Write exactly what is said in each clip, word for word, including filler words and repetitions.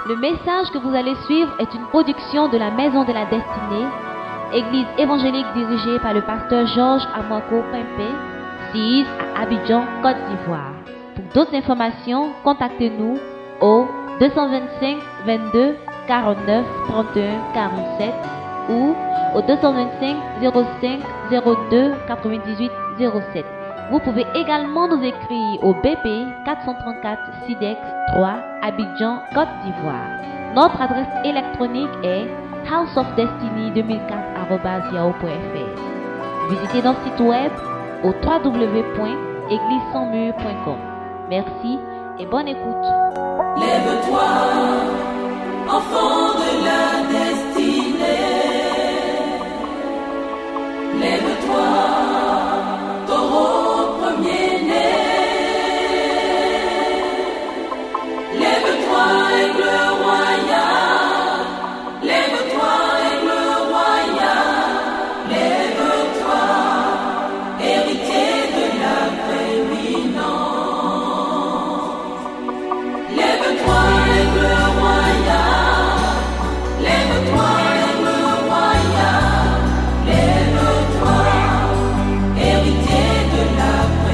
Le message que vous allez suivre est une production de la Maison de la Destinée, église évangélique dirigée par le pasteur Georges Amouako Pimpé, sise à Abidjan, Côte d'Ivoire. Pour d'autres informations, contactez-nous au deux cent vingt-cinq vingt-deux quarante-neuf trente et un quarante-sept ou au deux cent vingt-cinq zéro cinq zéro deux quatre-vingt-dix-huit zéro sept. Vous pouvez également nous écrire au B P quatre cent trente-quatre Sidex trois, Abidjan, Côte d'Ivoire. Notre adresse électronique est house of destiny deux mille quatre arobase yahoo point f r. Visitez notre site web au w w w point église sans mur point com. Merci et bonne écoute. Lève-toi, enfant de la destinée. Lève-toi, taureau premier-né. Lève-toi, aigle royal. Lève-toi, aigle royal. Lève-toi, héritier de la prééminence. Lève-toi, aigle royal. Lève-toi, aigle royal. Lève-toi, héritier de la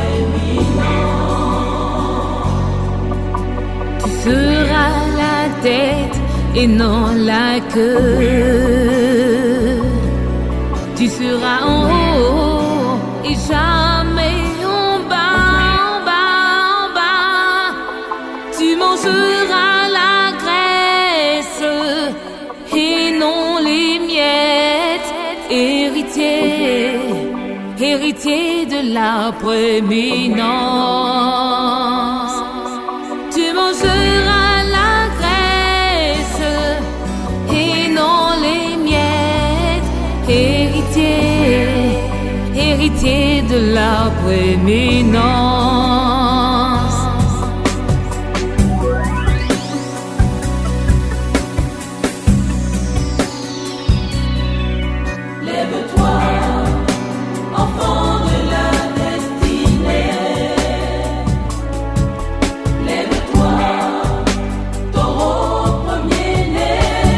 prééminence. Tu seras la tête et non la queue. Tu seras en haut et jamais en bas, en bas, en bas. Tu mangeras la graisse et non les miettes. Héritier, héritier de la prééminence. Tu mangeras la graisse et non les miettes. Héritier, héritier de la prééminence. Lève-toi, enfant de la destinée. Lève-toi, taureau premier-né.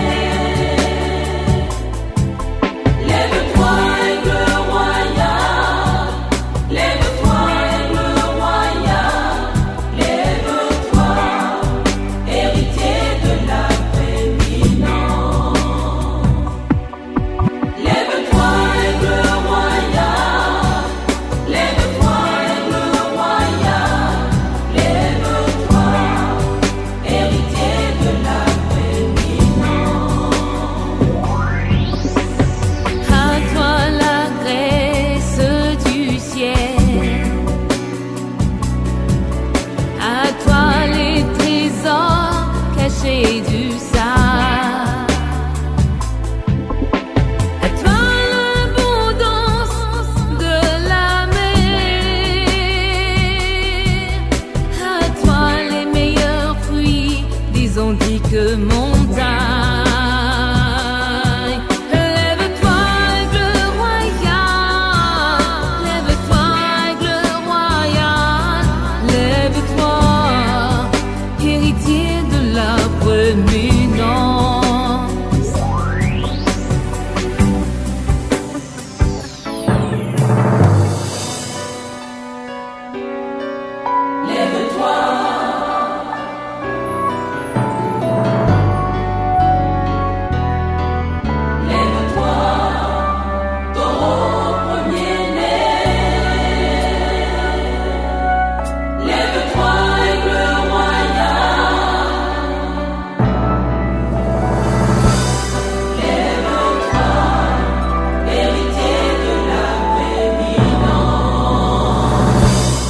Lève-toi, aigle royal. Lève-toi, aigle royal. Lève-toi, héritier de la prééminence. Lève-toi, aigle royal. Lève-toi, aigle royal. Lève-toi, héritier de la prééminence. À toi la grâce du ciel, à toi les trésors cachés du sable, à toi l'abondance de la mer, à toi les meilleurs fruits des antiques montagnes. Lève-toi, aigle royal. Lève-toi, aigle royal. Lève-toi, héritier de la prééminence. Lève-toi, lève-toi, taureau premier-né. Lève-toi, aigle royal. Lève-toi, héritier de la prééminence.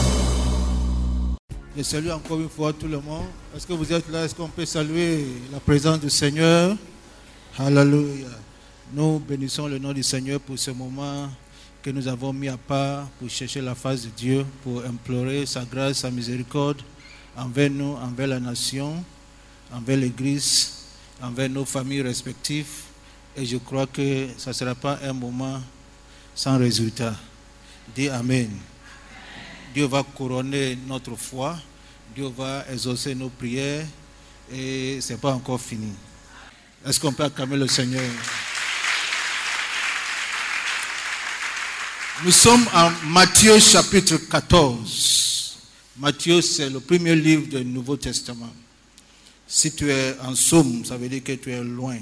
Je salue encore une fois tout le monde. Est-ce que vous êtes là? Est-ce qu'on peut saluer la présence du Seigneur? Alléluia. Nous bénissons le nom du Seigneur pour ce moment que nous avons mis à part pour chercher la face de Dieu, pour implorer sa grâce, sa miséricorde envers nous, envers la nation, envers l'Église, envers nos familles respectives. Et je crois que ça ne sera pas un moment sans résultat. Dis Amen. Dieu va couronner notre foi. Dieu va exaucer nos prières. et ce n'est pas encore fini. Est-ce qu'on peut acclamer le Seigneur? Nous sommes en Matthieu chapitre quatorze. Matthieu, c'est le premier livre du Nouveau Testament. Si tu es en Somme, ça veut dire que tu es loin.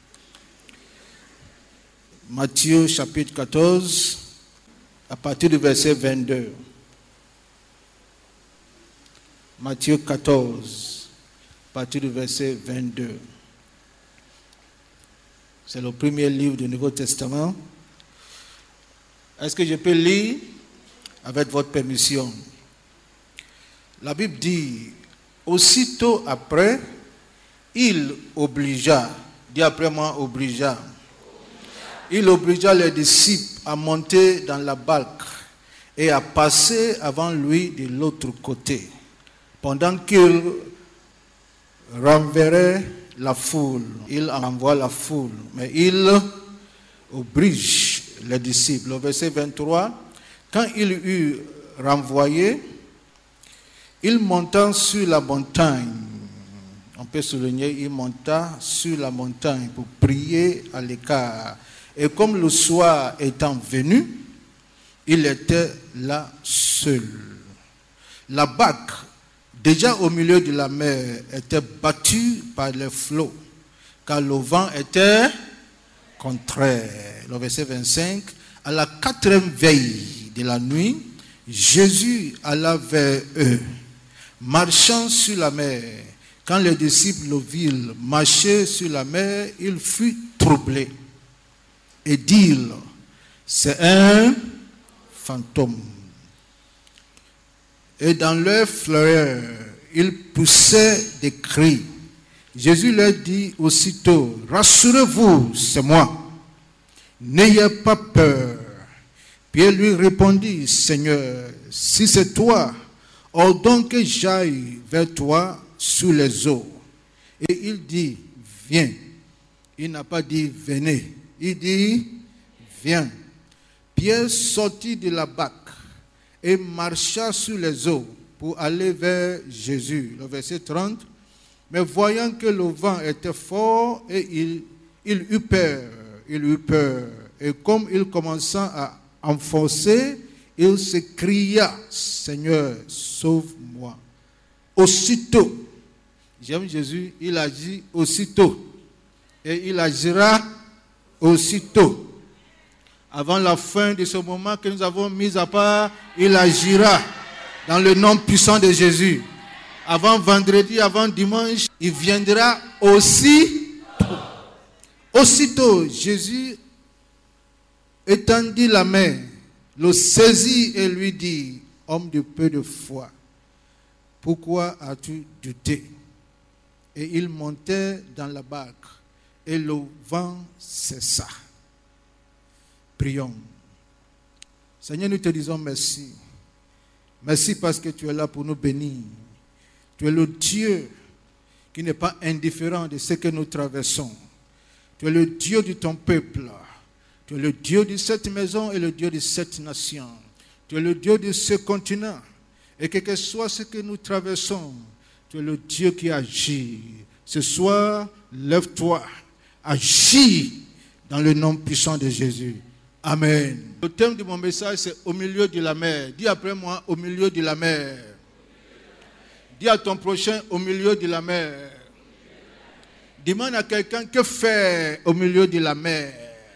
Matthieu chapitre quatorze, à partir du verset vingt-deux. Matthieu quatorze, à partir du verset vingt-deux. C'est le premier livre du Nouveau Testament. Est-ce que je peux lire avec votre permission? La Bible dit, aussitôt après, il obligea, dit après moi, obligea, il obligea les disciples à monter dans la barque et à passer avant lui de l'autre côté, pendant qu'il renverrait la foule. Il envoie la foule, mais il oblige les disciples. Au verset vingt-trois, quand il eut renvoyé, il monta sur la montagne. On peut souligner, il monta sur la montagne pour prier à l'écart. Et comme le soir étant venu, il était là seul. La barque, déjà au milieu de la mer, était battue par les flots, car le vent était contraire. Le verset vingt-cinq, à la quatrième veille de la nuit, Jésus alla vers eux, marchant sur la mer. Quand les disciples le virent marcher sur la mer, il fut troublé et dirent, c'est un fantôme. Et dans leur frayeur, ils poussaient des cris. Jésus leur dit aussitôt, rassurez-vous, c'est moi. N'ayez pas peur. Pierre lui répondit, Seigneur, si c'est toi, ordonne que j'aille vers toi sur les eaux. Et il dit, viens. Il n'a pas dit, venez. Il dit, viens. Pierre sortit de la barque et marcha sur les eaux pour aller vers Jésus. Le verset trente. Mais voyant que le vent était fort, et il, il eut peur, il eut peur. Et comme il commença à enfoncer, il s'écria, Seigneur, sauve-moi. Aussitôt, j'aime Jésus, il agit aussitôt. Et il agira aussitôt. Avant la fin de ce moment que nous avons mis à part, il agira dans le nom puissant de Jésus. Avant vendredi, avant dimanche, il viendra aussi. Aussitôt, Jésus étendit la main, le saisit et lui dit, homme de peu de foi, pourquoi as-tu douté? Et il montait dans la barque et le vent cessa. Prions. Seigneur, nous te disons merci. Merci parce que tu es là pour nous bénir. Tu es le Dieu qui n'est pas indifférent de ce que nous traversons. Tu es le Dieu de ton peuple. Tu es le Dieu de cette maison et le Dieu de cette nation. Tu es le Dieu de ce continent. Et quel que soit ce que nous traversons, tu es le Dieu qui agit. Ce soir, lève-toi, agis dans le nom puissant de Jésus. Amen. Le thème de mon message, c'est au milieu de la mer. Dis après moi, au milieu de la mer. Dis à ton prochain, au milieu de la mer. Demande à quelqu'un, que faire au milieu de la mer?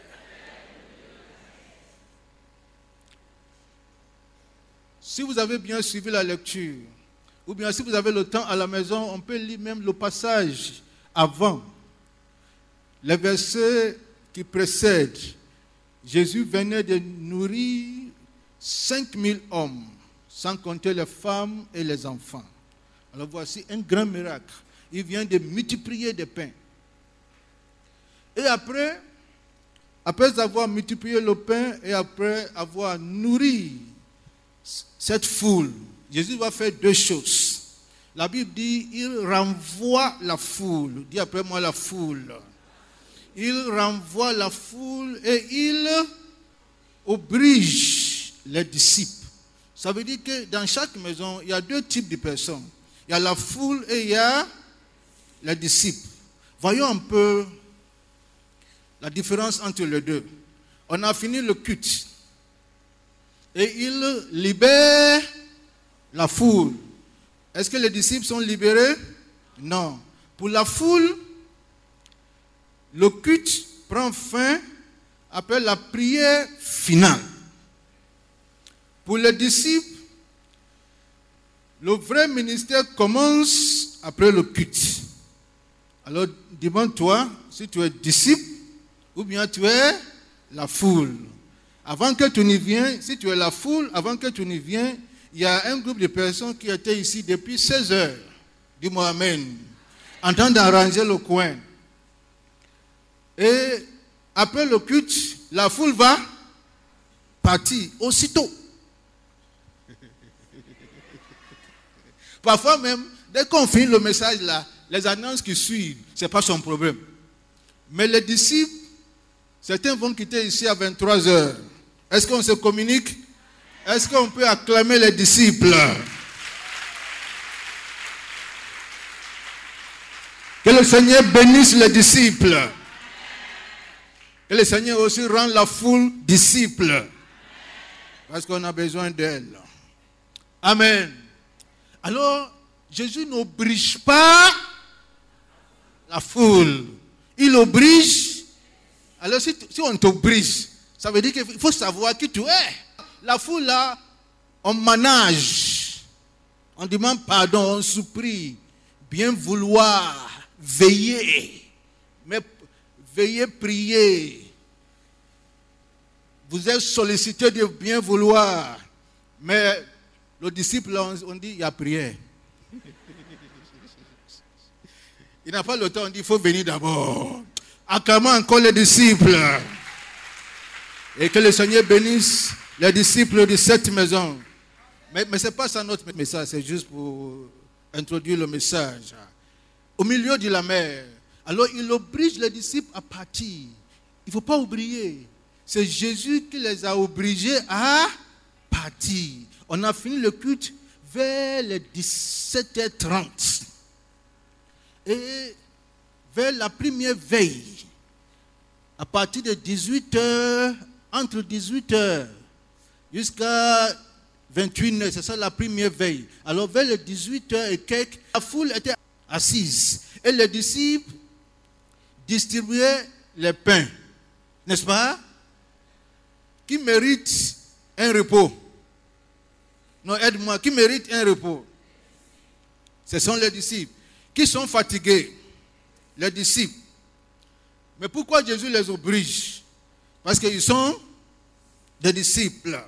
Si vous avez bien suivi la lecture, ou bien si vous avez le temps à la maison, on peut lire même le passage avant. Les versets qui précèdent. Jésus venait de nourrir cinq mille hommes, sans compter les femmes et les enfants. Alors voici un grand miracle. Il vient de multiplier des pains. Et après, après avoir multiplié le pain et après avoir nourri cette foule, Jésus va faire deux choses. La Bible dit, il renvoie la foule. Dis après moi la foule. Il renvoie la foule et il oblige les disciples. Ça veut dire que dans chaque maison, il y a deux types de personnes. Il y a la foule et il y a les disciples. Voyons un peu la différence entre les deux. On a fini le culte. Et il libère la foule. Est-ce que les disciples sont libérés? Non. Pour la foule, le culte prend fin après la prière finale. Pour les disciples, le vrai ministère commence après le culte. Alors, demande-toi si tu es disciple ou bien tu es la foule. Avant que tu n'y viennes, si tu es la foule, avant que tu n'y viennes, il y a un groupe de personnes qui étaient ici depuis seize heures. Dis-moi amen. En train d'arranger le coin. Et après le culte, la foule va partir aussitôt. Parfois même, dès qu'on finit le message là, les annonces qui suivent, ce n'est pas son problème. Mais les disciples, certains vont quitter ici à vingt-trois heures. Est-ce qu'on se communique? Est-ce qu'on peut acclamer les disciples? Que le Seigneur bénisse les disciples. Que le Seigneur aussi rende la foule disciple. Parce qu'on a besoin d'elle. Amen. Alors, Jésus n'oblige pas la foule. Il oblige. Alors, si, si on t'oblige, ça veut dire qu'il faut savoir qui tu es. La foule, là, on manage. On demande pardon, on supplie. Bien vouloir, veiller. Mais veiller, prier. Vous êtes sollicité de bien vouloir. Mais le disciple, on, on dit, il y a prière. Il n'a pas le temps, on dit, il faut venir d'abord. Acclamons encore les disciples. Et que le Seigneur bénisse les disciples de cette maison. Mais, mais ce n'est pas ça notre message, c'est juste pour introduire le message. Au milieu de la mer, alors il oblige les disciples à partir. Il ne faut pas oublier, c'est Jésus qui les a obligés à partir. On a fini le culte vers les dix-sept heures trente. Et vers la première veille, à partir de dix-huit heures, entre dix-huit heures jusqu'à vingt-une heures, c'est ça la première veille. Alors vers les dix-huit heures et quelques, la foule était assise. Et les disciples distribuaient les pains. N'est-ce pas? Qui mérite un repos? Non, aide-moi. Qui mérite un repos? Ce sont les disciples. Qui sont fatigués? Les disciples. Mais pourquoi Jésus les oblige? Parce qu'ils sont des disciples.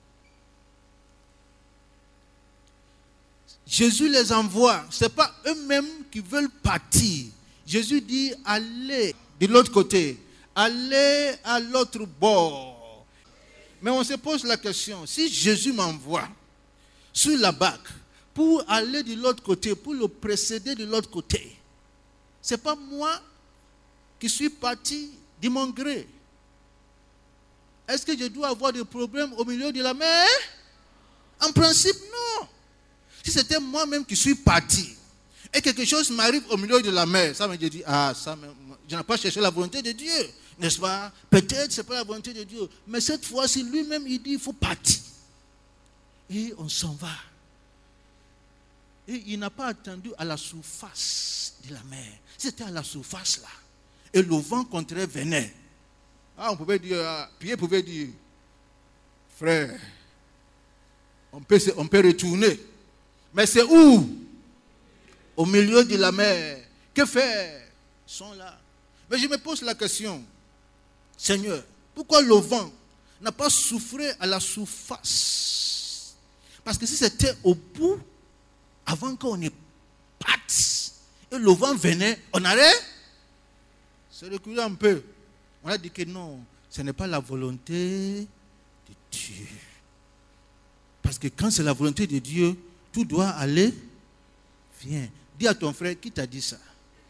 Jésus les envoie. Ce n'est pas eux-mêmes qui veulent partir. Jésus dit, allez de l'autre côté. Allez à l'autre bord. Mais on se pose la question, si Jésus m'envoie sur la barque pour aller de l'autre côté, pour le précéder de l'autre côté, ce n'est pas moi qui suis parti de mon gré. Est-ce que je dois avoir des problèmes au milieu de la mer? En principe, non. Si c'était moi-même qui suis parti et quelque chose m'arrive au milieu de la mer, ça me dit, ah, ça me, je n'ai pas cherché la volonté de Dieu, n'est-ce pas? Peut-être ce n'est pas la volonté de Dieu, mais cette fois-ci, lui-même, il dit, il faut partir. Et on s'en va. Et il n'a pas attendu à la surface de la mer. C'était à la surface là. Et le vent contraire venait. Ah, on pouvait dire, ah, Pierre pouvait dire, frère, on peut, on peut retourner. Mais c'est où? Au milieu de la mer. Que faire? Ils sont là. Mais je me pose la question, Seigneur, pourquoi le vent n'a pas soufflé à la surface? Parce que si c'était au bout, avant qu'on y parte, et le vent venait, on allait se reculer un peu. On a dit que non, ce n'est pas la volonté de Dieu. Parce que quand c'est la volonté de Dieu, tout doit aller. Viens. Dis à ton frère, qui t'a dit ça?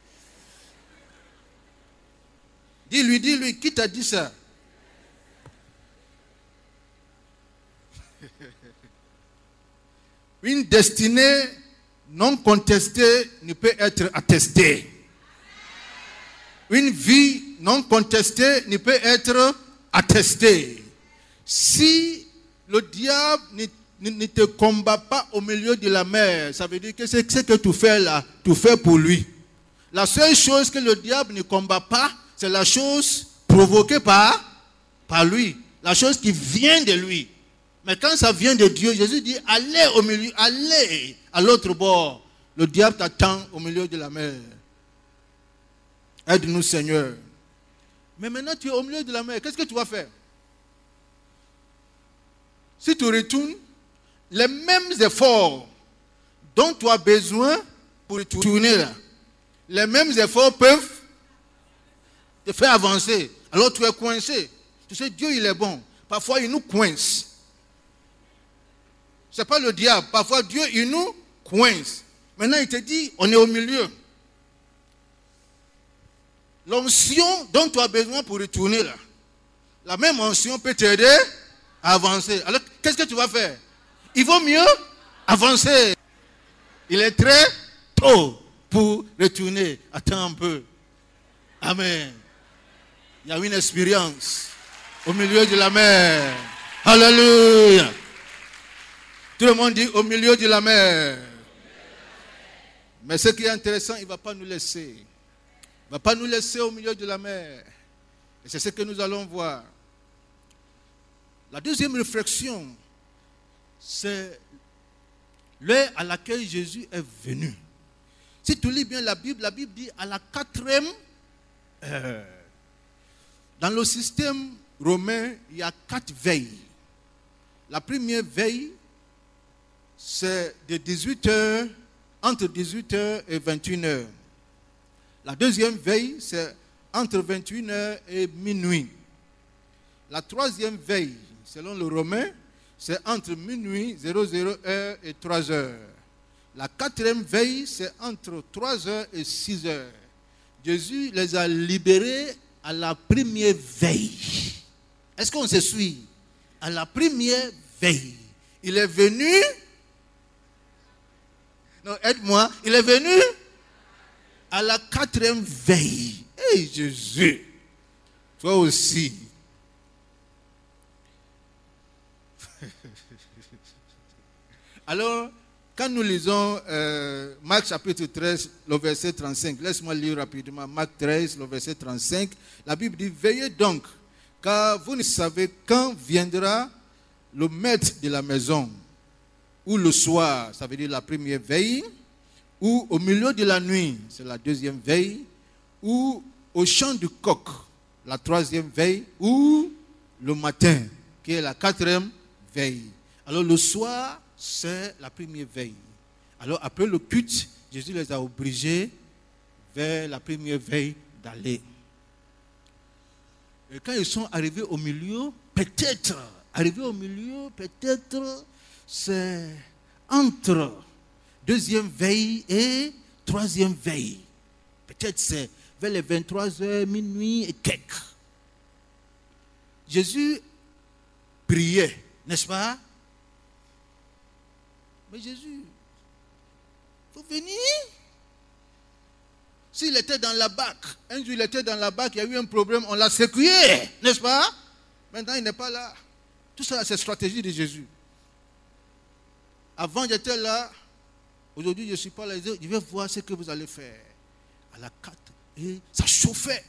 Dis-lui, dis-lui, qui t'a dit ça? Une destinée non contestée ne peut être attestée. une vie non contestée ne peut être attestée. Si le diable ne, ne, ne te combat pas au milieu de la mer, ça veut dire que c'est ce que tu fais là, tu fais pour lui. La seule chose que le diable ne combat pas, c'est la chose provoquée par, par lui. La chose qui vient de lui. Mais quand ça vient de Dieu, Jésus dit, allez au milieu, allez à l'autre bord. Le diable t'attend au milieu de la mer. Aide-nous, Seigneur. Mais maintenant, tu es au milieu de la mer. Qu'est-ce que tu vas faire? Si tu retournes, les mêmes efforts dont tu as besoin pour tourner là, les mêmes efforts peuvent te faire avancer. Alors tu es coincé. Tu sais, Dieu, il est bon. Parfois, il nous coince. Ce n'est pas le diable. Parfois, Dieu, il nous coince. Maintenant, il te dit, on est au milieu. L'onction dont tu as besoin pour retourner là, la même onction peut t'aider à avancer. Alors, qu'est-ce que tu vas faire? Il vaut mieux avancer. Il est très tôt pour retourner. Attends un peu. Amen. Il y a une expérience au milieu de la mer. Alléluia. Tout le monde dit au milieu de la mer. Mais ce qui est intéressant, il ne va pas nous laisser. Il ne va pas nous laisser au milieu de la mer. Et c'est ce que nous allons voir. La deuxième réflexion, c'est l'heure à laquelle Jésus est venu. Si tu lis bien la Bible, la Bible dit à la quatrième heure. Dans le système romain, il y a quatre veilles. La première veille, c'est de dix-huit heures, entre dix-huit heures et vingt et une heures. La deuxième veille, c'est entre vingt et une heures et minuit. La troisième veille, selon le romain, c'est entre minuit, zéro zéro heure et trois heures. La quatrième veille, c'est entre trois heures et six heures. Jésus les a libérés à la première veille. Est-ce qu'on se suit? À la première veille. Il est venu... Non, aide-moi. Il est venu à la quatrième veille. Hé, Jésus, toi aussi. Alors, quand nous lisons euh, Marc chapitre treize, le verset trente-cinq, laisse-moi lire rapidement Marc treize, le verset trente-cinq, la Bible dit, veillez donc, car vous ne savez quand viendra le maître de la maison, ou le soir, ça veut dire la première veille, ou au milieu de la nuit, c'est la deuxième veille, ou au chant du coq, la troisième veille, ou le matin, qui est la quatrième veille. Alors le soir, c'est la première veille. Alors après le culte, Jésus les a obligés vers la première veille d'aller. Et quand ils sont arrivés au milieu, peut-être, arrivés au milieu, peut-être, c'est entre deuxième veille et troisième veille. Peut-être c'est vers les vingt-trois heures, minuit et quelques. Jésus priait, n'est-ce pas? Mais Jésus, il faut venir. S'il était dans la barque, un jour il était dans la barque, il y a eu un problème, on l'a secoué, n'est-ce pas? Maintenant il n'est pas là. Tout ça, c'est la stratégie de Jésus. Avant j'étais là, aujourd'hui je ne suis pas là, je vais voir ce que vous allez faire. À la carte, et ça chauffait.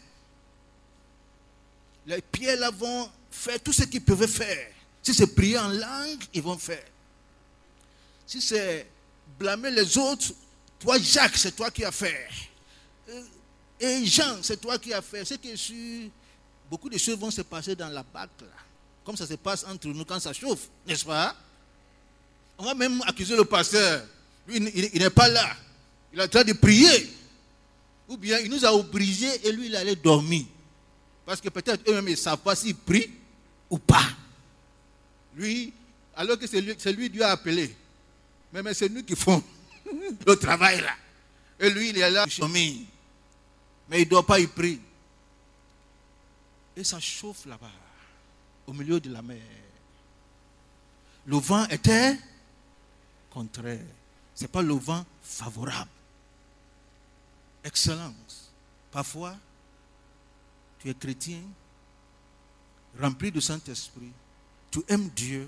Les pierres là vont faire tout ce qu'ils pouvaient faire. Si c'est prier en langue, ils vont faire. Si c'est blâmer les autres, toi Jacques, c'est toi qui as fait. Et Jean, c'est toi qui as fait. C'est que sur beaucoup de choses vont se passer dans la barque là. Comme ça se passe entre nous quand ça chauffe, n'est-ce pas? On va même accuser le pasteur. Lui, il, il, il n'est pas là. Il est en train de prier. Ou bien il nous a obligés et lui il allait dormir. Parce que peut-être eux-mêmes ils ne savent pas s'il prie ou pas. Lui, alors que c'est lui, c'est lui Dieu a appelé. Mais, mais c'est nous qui font le travail là. Et lui il est là, mais il ne doit pas y prier. Et ça chauffe là-bas, au milieu de la mer. Le vent était contraire. Ce n'est pas le vent favorable. Excellence. Parfois, tu es chrétien, rempli du Saint-Esprit, tu aimes Dieu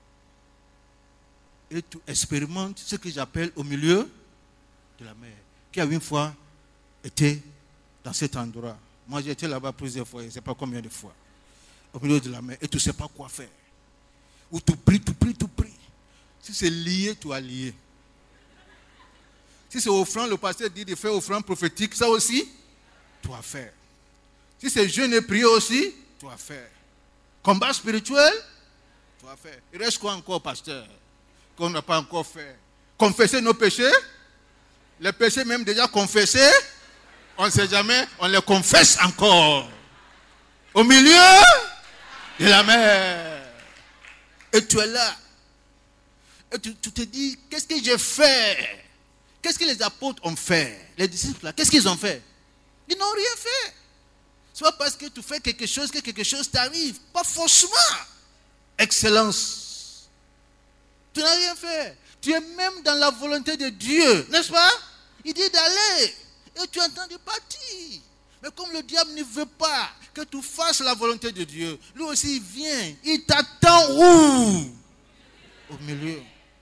et tu expérimentes ce que j'appelle au milieu de la mer. Qui a une fois été dans cet endroit. Moi j'ai été là-bas plusieurs fois, je ne sais pas combien de fois. Au milieu de la mer et tu ne sais pas quoi faire. Ou tu pries, tu pries, tu pries. Si c'est lié, tu as lié. Si c'est offrande, le pasteur dit de faire offrande prophétique, ça aussi, tu vas faire. Si c'est jeûne et prier aussi, tu vas faire. Combat spirituel, tu vas faire. Il reste quoi encore, pasteur, qu'on n'a pas encore fait? Confesser nos péchés. Les péchés même déjà confessés, on ne sait jamais, on les confesse encore. Au milieu de la mer. Et tu es là. Et tu, tu te dis, qu'est-ce que j'ai fait? Qu'est-ce que les apôtres ont fait? Les disciples là, qu'est-ce qu'ils ont fait? Ils n'ont rien fait. Soit parce que tu fais quelque chose, que quelque chose t'arrive. Pas forcément. Excellence. Tu n'as rien fait. Tu es même dans la volonté de Dieu, n'est-ce pas? Il dit d'aller. Et tu es en train de partir. Mais comme le diable ne veut pas que tu fasses la volonté de Dieu, lui aussi il vient. Il t'attend où? Au milieu.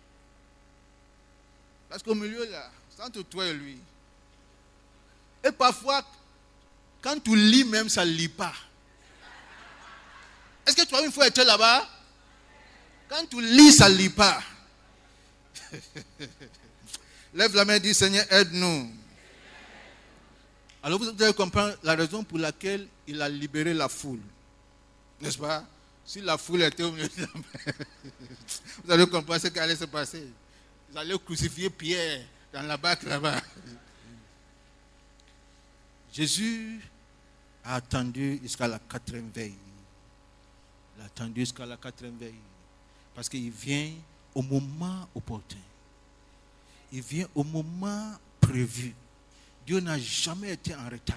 Parce qu'au milieu là, c'est entre toi et lui. Et parfois, quand tu lis même, ça ne lit pas. Est-ce que tu as une fois été là-bas? Quand tu lis, ça ne lit pas. Lève la main et dis, Seigneur, aide-nous. Alors vous allez comprendre la raison pour laquelle il a libéré la foule. N'est-ce pas? Si la foule était au milieu de la mer, vous allez comprendre ce qui allait se passer. Vous allez crucifier Pierre dans la barque là-bas. Jésus a attendu jusqu'à la quatrième veille. Il a attendu jusqu'à la quatrième veille. Parce qu'il vient au moment opportun. Il vient au moment prévu. Dieu n'a jamais été en retard.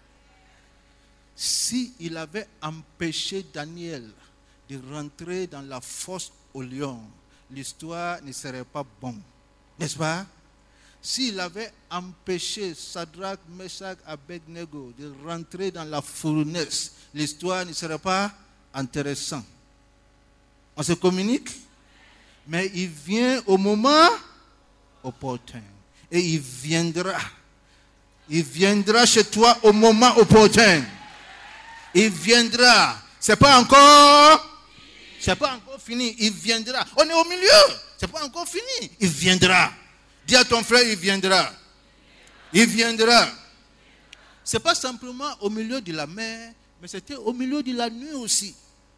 S'il avait empêché Daniel de rentrer dans la fosse au lion, l'histoire ne serait pas bonne. N'est-ce pas? S'il avait empêché Shadrach, Meshach, Abednego de rentrer dans la fournaise, l'histoire ne serait pas intéressante. On se communique? Mais il vient au moment opportun. Et il viendra. Il viendra chez toi au moment opportun. Il viendra. C'est pas encore... C'est pas encore fini. Il viendra. On est au milieu. C'est pas encore fini. Il viendra. Dis à ton frère, il viendra. Il viendra. C'est pas simplement au milieu de la mer, mais c'était au milieu de la nuit aussi.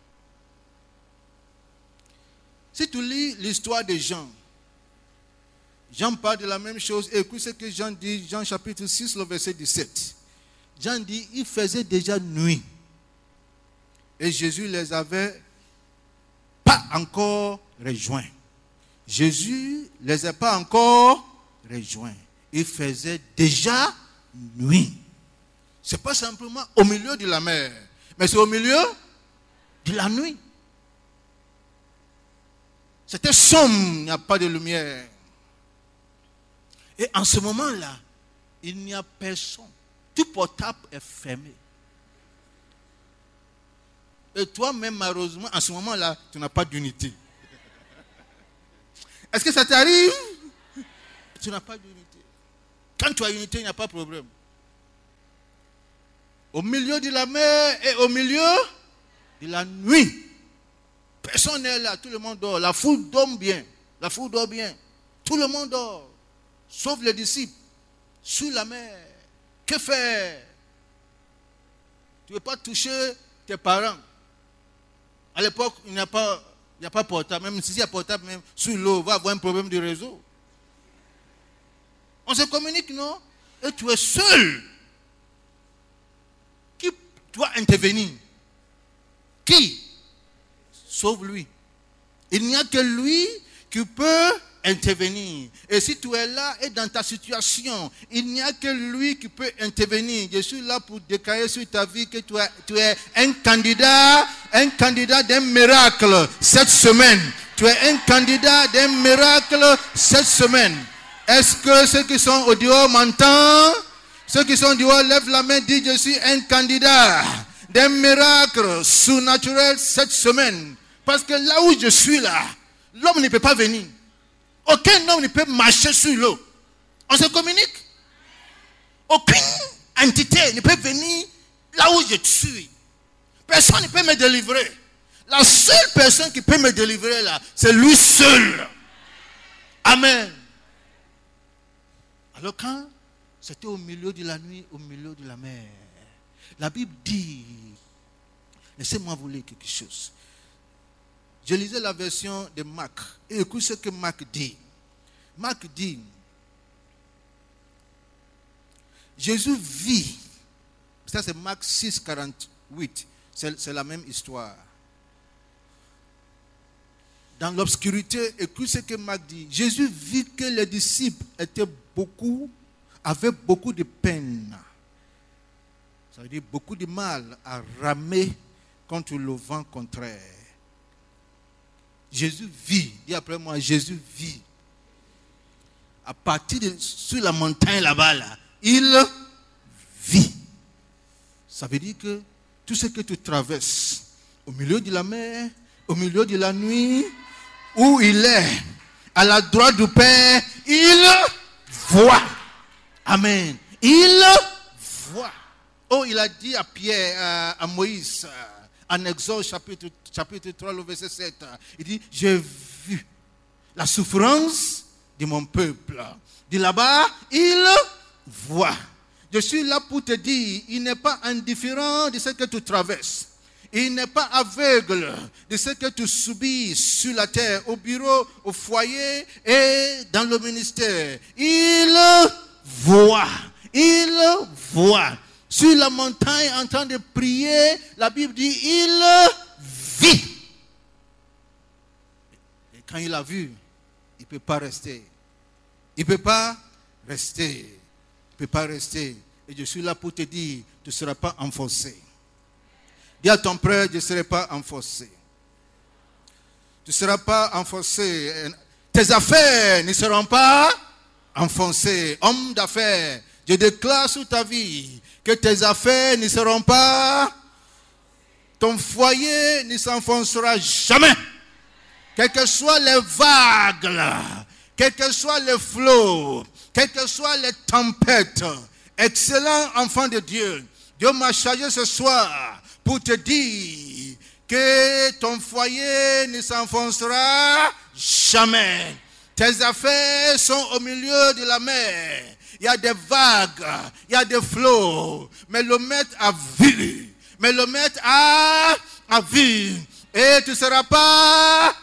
Si tu lis l'histoire de Jean, Jean parle de la même chose. Écoute ce que Jean dit, Jean chapitre six, le verset dix-sept. Jean dit, il faisait déjà nuit. Et Jésus les avait pas encore rejoints. Jésus ne les a pas encore rejoints. Il faisait déjà nuit. Ce n'est pas simplement au milieu de la mer, mais c'est au milieu de la nuit. C'était sombre, il n'y a pas de lumière. Et en ce moment-là, il n'y a personne. Tout portable est fermé. Et toi-même, malheureusement, en ce moment-là, tu n'as pas d'unité. Est-ce que ça t'arrive? Tu n'as pas d'unité. Quand tu as unité, il n'y a pas de problème. Au milieu de la mer et au milieu de la nuit, personne n'est là, tout le monde dort. La foule dort bien. La foule dort bien. Tout le monde dort. Sauf les disciples. Sous la mer. Que faire? Tu ne veux pas toucher tes parents. À l'époque, il n'y a pas, il n'y a pas portable. Même si il y a portable, même sous l'eau, va avoir un problème de réseau. On se communique, non? Et tu es seul. Qui doit intervenir? Qui? Sauf lui. Il n'y a que lui qui peut intervenir. Et si tu es là et dans ta situation, il n'y a que lui qui peut intervenir. Je suis là pour déclarer sur ta vie que tu es, tu es un candidat, un candidat d'un miracle cette semaine. Tu es un candidat d'un miracle cette semaine. Est-ce que ceux qui sont au dehors m'entendent? Ceux qui sont au dehors lèvent la main, disent je suis un candidat des miracles surnaturels cette semaine. Parce que là où je suis là, l'homme ne peut pas venir. Aucun homme ne peut marcher sur l'eau. On se communique. Aucune entité ne peut venir là où je suis. Personne ne peut me délivrer. La seule personne qui peut me délivrer là, c'est lui seul. Amen. Alors quand c'était au milieu de la nuit, au milieu de la mer, la Bible dit, laissez-moi vous lire quelque chose. Je lisais la version de Marc. Et écoute ce que Marc dit. Marc dit, Jésus vit. Ça c'est Marc six, quarante-huit. C'est, c'est la même histoire. Dans l'obscurité, écoute ce que Marc dit. Jésus vit que les disciples étaient beaucoup, avaient beaucoup de peine. Ça veut dire beaucoup de mal à ramer contre le vent contraire. Jésus vit. Dis après moi, Jésus vit. À partir de sur la montagne là-bas, là, il vit. Ça veut dire que tout ce que tu traverses, au milieu de la mer, au milieu de la nuit, où il est, à la droite du Père, il voit. Amen. Il voit. Oh, il a dit à Pierre, à, à Moïse, en Exode chapitre, chapitre trois, le verset sept, il dit, j'ai vu la souffrance de mon peuple. De là-bas, il voit. Je suis là pour te dire, il n'est pas indifférent de ce que tu traverses. Il n'est pas aveugle de ce que tu subis sur la terre, au bureau, au foyer et dans le ministère. Il voit. Il voit. Sur la montagne, en train de prier, la Bible dit, il vit. Et quand il a vu, il ne peut pas rester. Il ne peut pas rester. Il ne peut pas rester. Et je suis là pour te dire, tu ne seras pas enfoncé. Dis à ton frère, je ne serai pas enfoncé. Tu ne seras pas enfoncé. Tes affaires ne seront pas enfoncées. Homme d'affaires, je déclare sur ta vie que tes affaires ne seront pas. Ton foyer ne s'enfoncera jamais. Quelles que soient les vagues, là, quels que soient les flots, quelles que soient les tempêtes, excellent enfant de Dieu, Dieu m'a chargé ce soir pour te dire que ton foyer ne s'enfoncera jamais. Tes affaires sont au milieu de la mer. Il y a des vagues, il y a des flots, mais le maître a vu. Mais le maître a, a vu. Et tu ne seras pas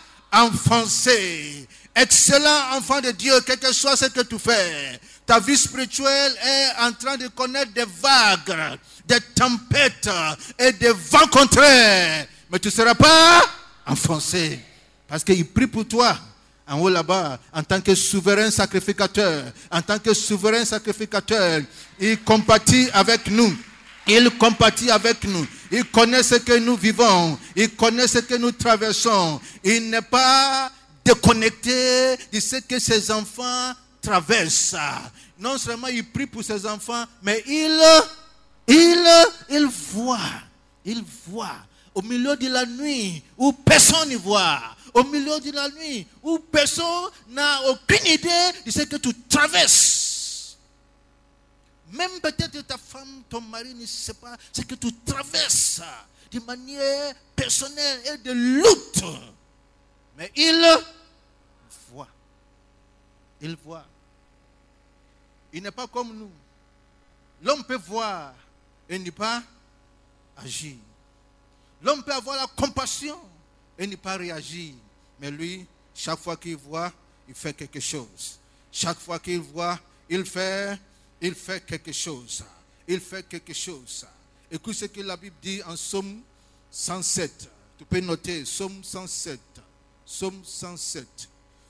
enfoncé. Excellent enfant de Dieu, quel que soit ce que tu fais. Ta vie spirituelle est en train de connaître des vagues, des tempêtes et des vents contraires. Mais tu ne seras pas enfoncé. Parce qu'il prie pour toi, en haut là-bas, en tant que souverain sacrificateur. En tant que souverain sacrificateur, il compatit avec nous. Il compatit avec nous. Il connaît ce que nous vivons. Il connaît ce que nous traversons. Il n'est pas déconnecté de ce que ses enfants traversent. Non seulement il prie pour ses enfants, mais il, il, il voit. Il voit. Au milieu de la nuit, où personne ne voit. Au milieu de la nuit, où personne n'a aucune idée de ce que tu traverses. Même peut-être ta femme, ton mari ne sait pas ce que tu traverses de manière personnelle et de lutte. Mais il voit. Il voit. Il n'est pas comme nous. L'homme peut voir et ne pas agir. L'homme peut avoir la compassion et ne pas réagir. Mais lui, chaque fois qu'il voit, il fait quelque chose. Chaque fois qu'il voit, il fait, il fait quelque chose. Il fait quelque chose. Écoute ce que la Bible dit en Psaume cent sept. Tu peux noter, Psaume cent sept. Psaume cent sept.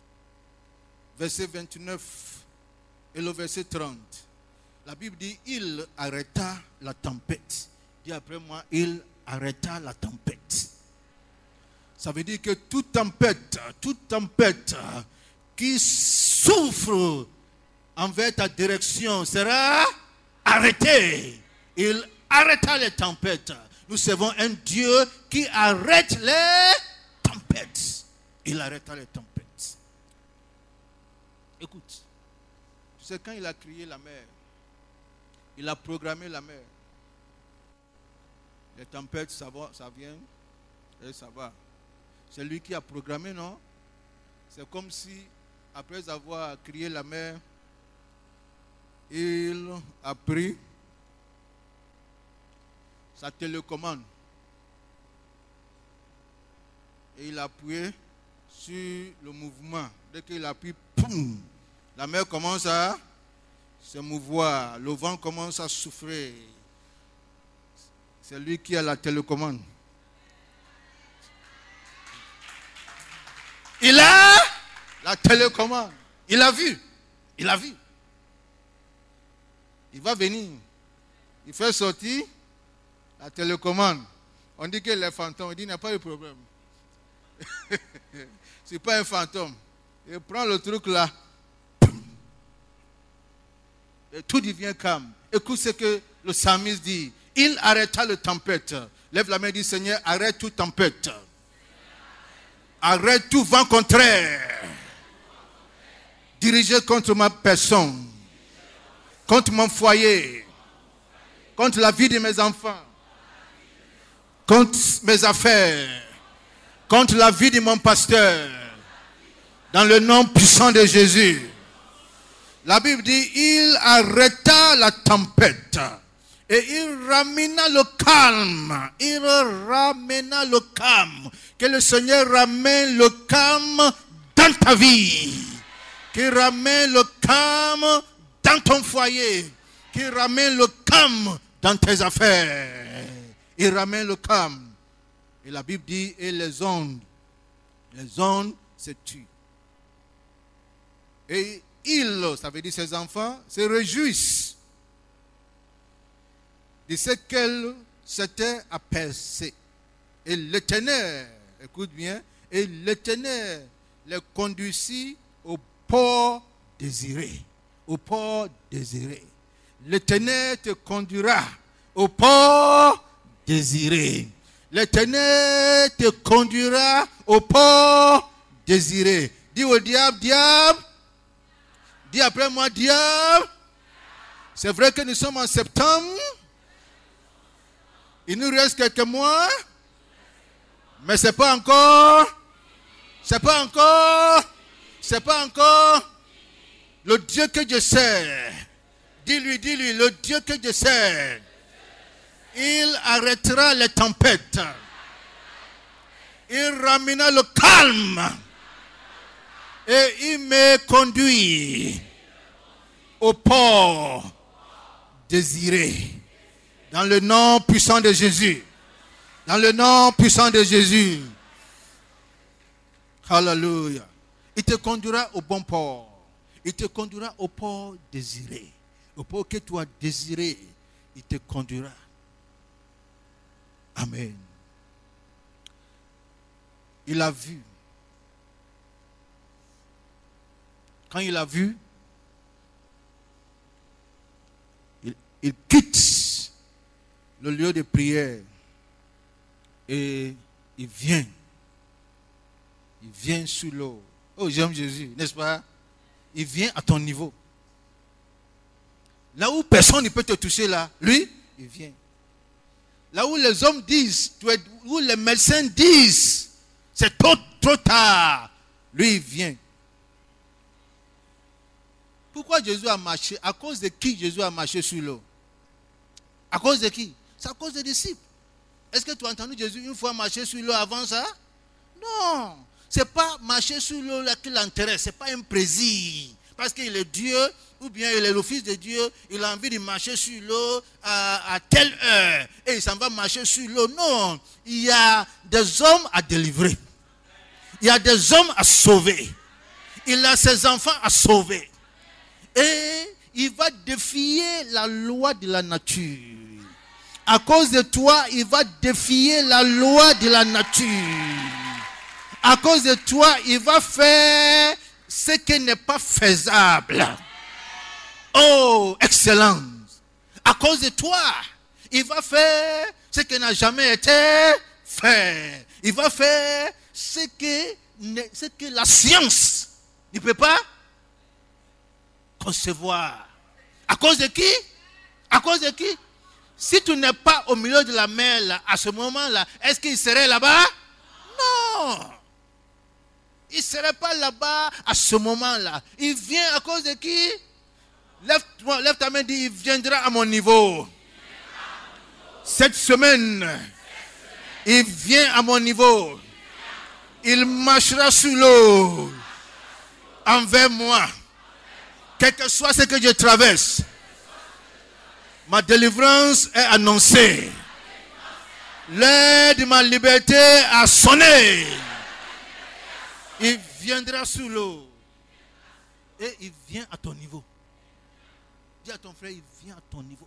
Verset vingt-neuf et le verset trente. La Bible dit, il arrêta la tempête. Dis après moi, il arrêta la tempête. Ça veut dire que toute tempête, toute tempête qui souffre envers ta direction sera arrêtée. Il arrêta les tempêtes. Nous servons un Dieu qui arrête les tempêtes. Il arrêta les tempêtes. Écoute, tu sais, quand il a créé la mer, il a programmé la mer. Les tempêtes, ça va, ça vient et ça va. C'est lui qui a programmé, non? C'est comme si, après avoir créé la mer, il a pris sa télécommande et il a appuyé sur le mouvement. Dès qu'il appuie, poum, la mer commence à se mouvoir, le vent commence à souffler. C'est lui qui a la télécommande. Il a la télécommande. Il a vu. Il a vu. Il va venir. Il fait sortir la télécommande. On dit qu'il est fantôme. Il dit, il n'y a pas de problème. Ce n'est pas un fantôme. Il prend le truc là. Et tout devient calme. Écoute ce que le psalmiste dit. Il arrêta le tempête. Lève la main et dit, Seigneur, arrête toute tempête. Arrête tout vent contraire. Dirigé contre ma personne. Contre mon foyer. Contre la vie de mes enfants. Contre mes affaires. Contre la vie de mon pasteur. Dans le nom puissant de Jésus. La Bible dit, il arrêta la tempête. Et il ramena le calme. Il ramena le calme. Que le Seigneur ramène le calme dans ta vie. Qu'il ramène le calme dans ton foyer. Qu'il ramène le calme dans tes affaires. Il ramène le calme. Et la Bible dit, et les ondes, les ondes se tuent. Et ils, ça veut dire ses enfants, se réjouissent de ce qu'elle s'était aperçue. Et l'Éternel, écoute bien, et l'Éternel les conduisit au port désiré. Au port désiré. L'Éternel te conduira au port désiré. L'Éternel te conduira au port désiré. Dis au diable, diable. Dis après moi, diable. C'est vrai que nous sommes en septembre. Il nous reste quelques mois. Mais c'est pas encore. C'est pas encore. C'est pas encore. Le Dieu que je sers. Dis-lui, dis-lui, le Dieu que je sers. Il arrêtera les tempêtes. Il ramena le calme. Et il me conduit au port désiré. Dans le nom puissant de Jésus. Dans le nom puissant de Jésus. Alléluia. Il te conduira au bon port. Il te conduira au port désiré. Au port que tu as désiré. Il te conduira. Amen. Il a vu. Quand il a vu, il, il quitte le lieu de prière et il vient. Il vient sur l'eau. Oh, j'aime Jésus, n'est-ce pas? Il vient à ton niveau. Là où personne ne peut te toucher, là, lui, il vient. Là où les hommes disent, où les médecins disent, c'est trop, trop tard, lui, il vient. Pourquoi Jésus a marché? À cause de qui Jésus a marché sur l'eau? À cause de qui? C'est à cause des disciples. Est-ce que tu as entendu Jésus une fois marcher sur l'eau avant ça? Non. Ce n'est pas marcher sur l'eau qui l'intéresse. Ce n'est pas un plaisir. Parce qu'il est Dieu, ou bien il est le Fils de Dieu, il a envie de marcher sur l'eau à, à telle heure. Et il s'en va marcher sur l'eau. Non. Il y a des hommes à délivrer. Il y a des hommes à sauver. Il a ses enfants à sauver. Et il va défier la loi de la nature. À cause de toi, il va défier la loi de la nature. À cause de toi, il va faire ce qui n'est pas faisable. Oh, excellence. À cause de toi, il va faire ce qui n'a jamais été fait. Il va faire ce que, ce que la science ne peut pas concevoir. À cause de qui? À cause de qui? Si tu n'es pas au milieu de la mer là, à ce moment-là, est-ce qu'il serait là-bas? Non. Il ne serait pas là-bas à ce moment-là. Il vient à cause de qui? Lève, lève ta main et dis, il viendra à mon niveau. Cette semaine, il vient à mon niveau. Il marchera sous l'eau envers moi. Quel que soit ce que je traverse, ma délivrance est annoncée. L'heure de ma liberté a sonné. Il viendra sous l'eau. Et il vient à ton niveau. Dis à ton frère, il vient à ton niveau.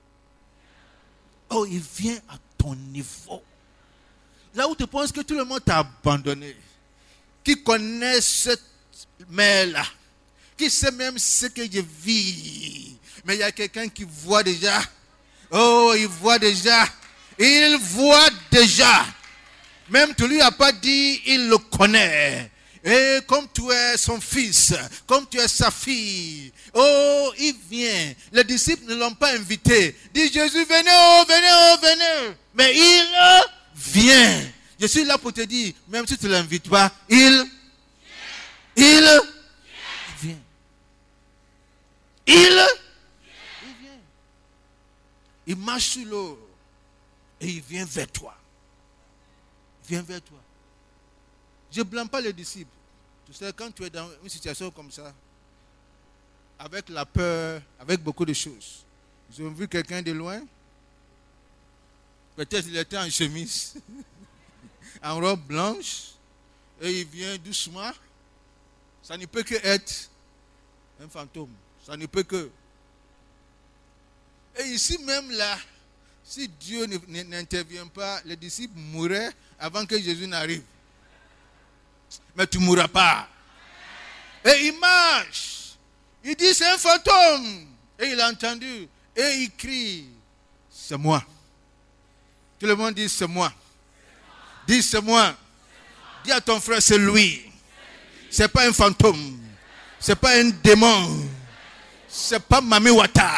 Oh, il vient à ton niveau. Là où tu penses que tout le monde t'a abandonné. Qui connaît cette mer-là. Qui sait même ce que je vis. Mais il y a quelqu'un qui voit déjà. Oh, il voit déjà. Il voit déjà. Même tu lui as pas dit, il le connaît. Et comme tu es son fils, comme tu es sa fille, oh, il vient. Les disciples ne l'ont pas invité. Dit Jésus, venez, oh, venez, oh, venez. Mais il vient. Je suis là pour te dire, même si tu ne l'invites pas, il, il, il vient. Il, il vient. Il marche sur l'eau et il vient vers toi. Il vient vers toi. Je ne blâme pas les disciples. Tu sais, quand tu es dans une situation comme ça, avec la peur, avec beaucoup de choses, ils ont vu quelqu'un de loin. Peut-être il était en chemise, en robe blanche, et il vient doucement. Ça ne peut que être un fantôme. Ça ne peut que. Et ici même là, si Dieu n'intervient pas, les disciples mourraient avant que Jésus n'arrive. Mais tu ne mourras pas. Et il marche. Il dit c'est un fantôme. Et il a entendu. Et il crie. C'est moi. Tout le monde dit c'est moi. Dis c'est moi. Dis à ton frère c'est lui. C'est pas un fantôme. C'est pas un démon. C'est pas Mami Wata.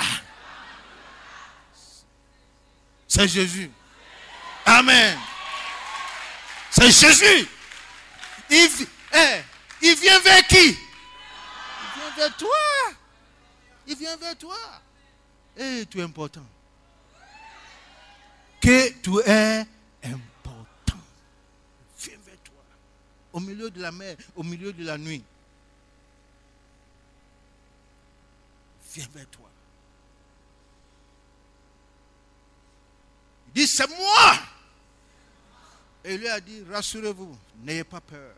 C'est Jésus. Amen. C'est Jésus. Il, eh, il vient vers qui? Il vient vers toi. Il vient vers toi. Et tu es important. Que tu es important. Il vient vers toi. Au milieu de la mer, au milieu de la nuit. Il vient vers toi. Il dit, c'est moi. Et il lui a dit, rassurez-vous, n'ayez pas peur.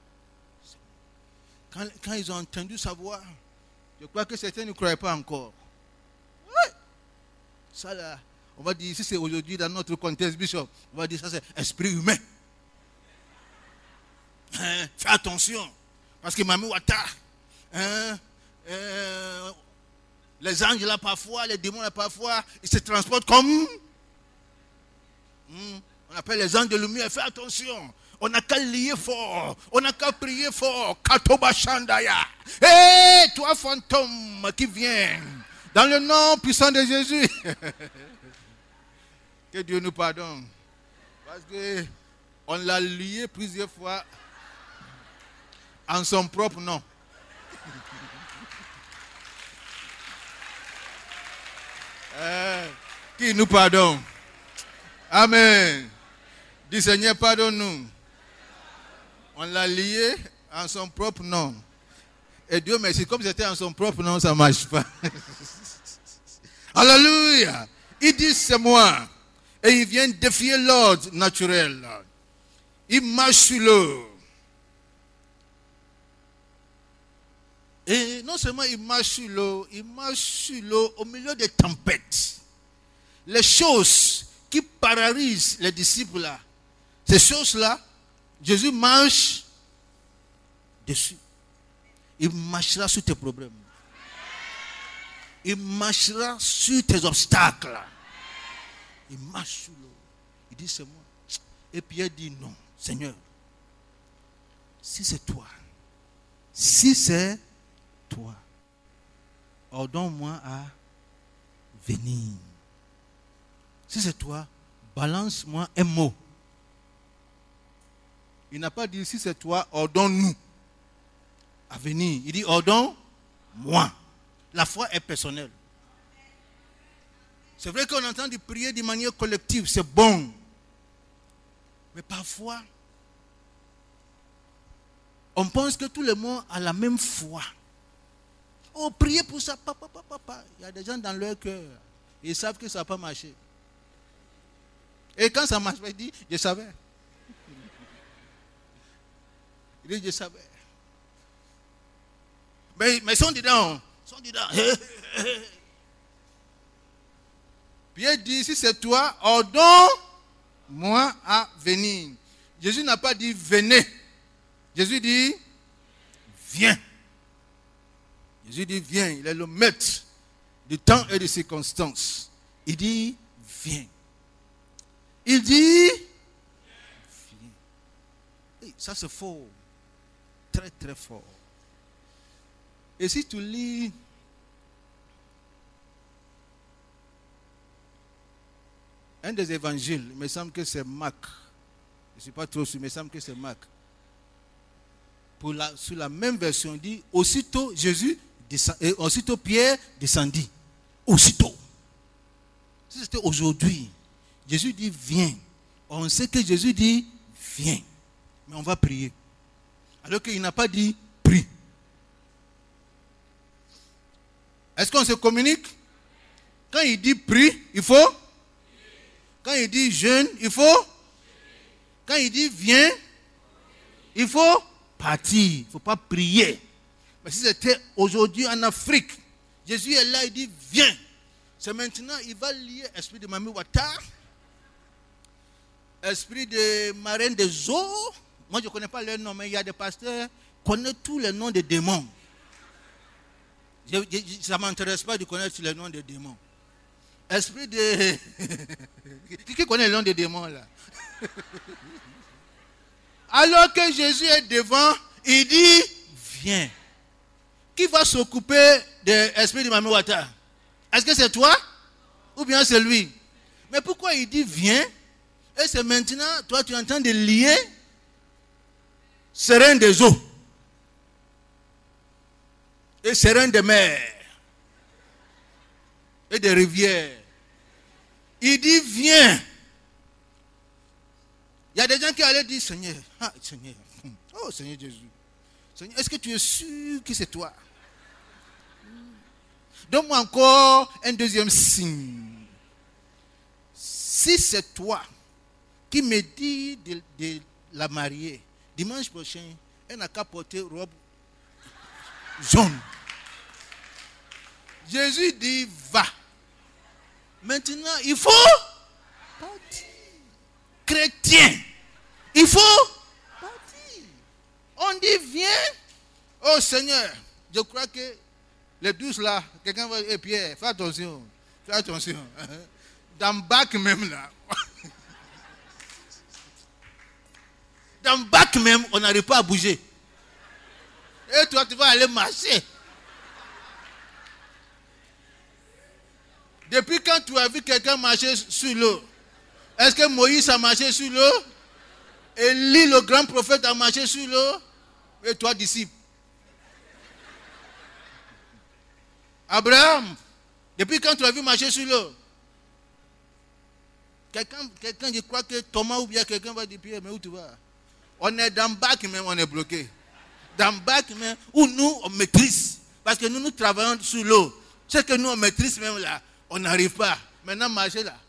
Quand, quand ils ont entendu sa voix, je crois que certains ne croyaient pas encore. Oui. Ça là, on va dire, si c'est aujourd'hui dans notre contexte, Bishop, on va dire ça c'est esprit humain. Hein, fais attention. Parce que Mami Wata, hein, euh, les anges là parfois, les démons là parfois, ils se transportent comme... Hmm, on appelle les anges de lumière, fais attention. On n'a qu'à lier fort. On n'a qu'à prier fort. Katoba Shandaya. Hé, hey, toi fantôme qui viens. Dans le nom puissant de Jésus. Que Dieu nous pardonne. Parce que on l'a lié plusieurs fois en son propre nom. euh, qui nous pardonne. Amen. Dis Seigneur, pardonne-nous. On l'a lié en son propre nom. Et Dieu merci, comme c'était en son propre nom, ça ne marche pas. Alléluia. Il dit c'est moi. Et il vient défier l'ordre naturel. Il marche sur l'eau. Et non seulement il marche sur l'eau, il marche sur l'eau au milieu des tempêtes. Les choses qui paralysent les disciples là, ces choses-là, Jésus marche dessus. Il marchera sur tes problèmes. Il marchera sur tes obstacles. Il marche sur l'eau. Il dit, c'est moi. Et Pierre dit, non, Seigneur, si c'est toi, si c'est toi, ordonne-moi à venir. Si c'est toi, balance-moi un mot. Il n'a pas dit, si c'est toi, ordonne-nous à venir. Il dit, ordonne-moi. La foi est personnelle. C'est vrai qu'on entend de prier de manière collective, c'est bon. Mais parfois, on pense que tout le monde a la même foi. Oh, priez pour ça, papa, papa, papa. Il y a des gens dans leur cœur, ils savent que ça n'a pas marché. Et quand ça marche, il dit, je savais. Il dit, je savais. Mais, mais ils sont dedans. Ils sont dedans. Pierre dit, si c'est toi, ordonne-moi à venir. Jésus n'a pas dit, venez. Jésus dit, viens. Jésus dit, viens. Il est le maître du temps et des circonstances. Il dit, viens. Il dit, viens. Et ça c'est fort. Très très fort. Et si tu lis un des évangiles, il me semble que c'est Marc. Je ne suis pas trop sûr, il me semble que c'est Marc. Pour la, sous la même version, il dit, aussitôt Jésus descend, et aussitôt Pierre descendit. Aussitôt. Si c'était aujourd'hui, Jésus dit, viens. On sait que Jésus dit, viens. Mais on va prier. Alors qu'il n'a pas dit, prie. Est-ce qu'on se communique? Quand il dit prie, il faut. Quand il dit jeûne, il faut. Quand il dit viens, il faut partir. Il ne faut pas prier. Mais si c'était aujourd'hui en Afrique, Jésus est là, il dit viens. C'est maintenant, il va lier esprit de Mami Wata, esprit de marraine des eaux. Moi, je ne connais pas leur nom, mais il y a des pasteurs qui connaissent tous les noms des démons. Je, je, ça ne m'intéresse pas de connaître les noms des démons. Esprit de... Qui connaît le nom des démons là? Alors que Jésus est devant, il dit, viens. Qui va s'occuper de l'esprit de Mami Wata? Est-ce que c'est toi? Ou bien c'est lui? Mais pourquoi il dit, viens? Et c'est maintenant, toi tu es en train de lier serein des eaux et serein des mers et des rivières. Il dit, viens. Il y a des gens qui allaient dire, Seigneur, ah, Seigneur, oh Seigneur Jésus, Seigneur, est-ce que tu es sûr que c'est toi? Donne-moi encore un deuxième signe. Si c'est toi qui me dis de, de la marier, dimanche prochain, elle n'a qu'à porter robe jaune. Jésus dit, va. Maintenant, il faut partir. Chrétien, il faut partir. On dit, viens. Oh Seigneur, je crois que les douze là, quelqu'un va dire, Pierre, fais attention. Fais attention. Dans le bac même là. Dans le bac même, on n'arrive pas à bouger. Et toi, tu vas aller marcher. Depuis quand tu as vu quelqu'un marcher sur l'eau? Est-ce que Moïse a marché sur l'eau? Élie, le grand prophète, a marché sur l'eau? Et toi, disciple? Abraham, depuis quand tu as vu marcher sur l'eau? Quelqu'un, quelqu'un, je crois que Thomas ou bien quelqu'un va dire, Pierre, mais où tu vas? On est dans le bac même, on est bloqué. Dans le bac même, où nous, on maîtrise. Parce que nous, nous travaillons sur l'eau. C'est que nous, on maîtrise même là. On n'arrive pas. Maintenant, marcher là.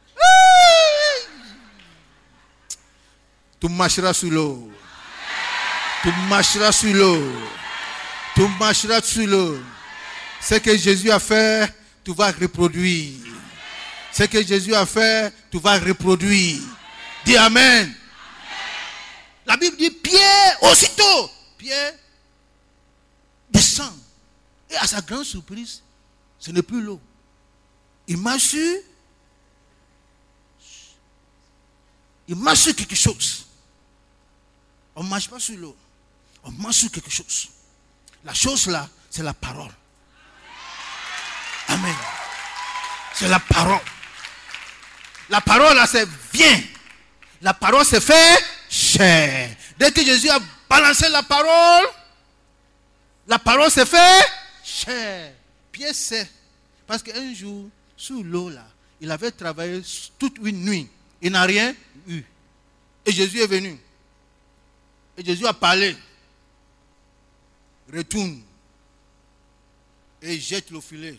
Tu marcheras sur l'eau. Tu marcheras sur l'eau. Tu marcheras sur l'eau. Ce que Jésus a fait, tu vas reproduire. Ce que Jésus a fait, tu vas reproduire. Dis Amen. La Bible dit Pierre, aussitôt, Pierre descend. Et à sa grande surprise, ce n'est plus l'eau. Il marche sur il marche sur quelque chose. On ne marche pas sur l'eau. On marche sur quelque chose. La chose là, c'est la parole. Amen. C'est la parole. La parole là, c'est viens. La parole s'est fait chair. Dès que Jésus a balancé la parole, la parole s'est fait chair. Pierre sait. Parce qu'un jour, sous l'eau là, il avait travaillé toute une nuit. Il n'a rien eu. Et Jésus est venu. Et Jésus a parlé. Retourne. Et jette le filet.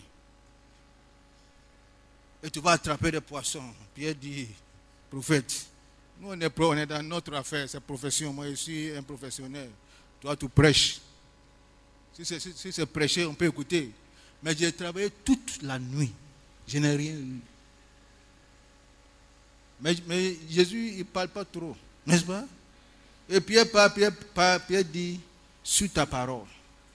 Et tu vas attraper des poissons. Pierre dit, prophète, nous on est, on est dans notre affaire, c'est profession. Moi je suis un professionnel. Toi tu prêches. Si c'est, si c'est prêcher, on peut écouter. Mais j'ai travaillé toute la nuit. Je n'ai rien eu. Mais, mais Jésus, il ne parle pas trop. N'est-ce pas? Et Pierre, Pierre, Pierre, Pierre dit, sur ta parole.